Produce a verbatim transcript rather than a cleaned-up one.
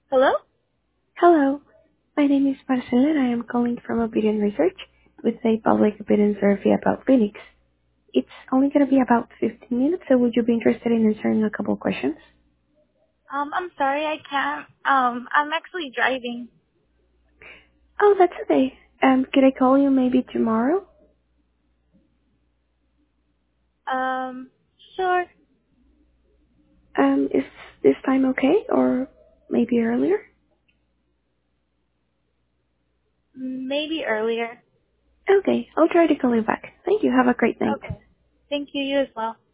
Hello? Hello, my name is Marcela and I am calling from Opinion Research with a public opinion survey about Phoenix. It's only going to be about fifteen minutes, so would you be interested in answering a couple questions? Um, I'm sorry, I can't. Um, I'm actually driving. Oh, that's okay. Um, could I call you maybe tomorrow? Um, sure. Um, is this time okay, or maybe earlier? Maybe earlier. Okay, I'll try to call you back. Thank you. Have a great night. Okay. Thank you, you as well.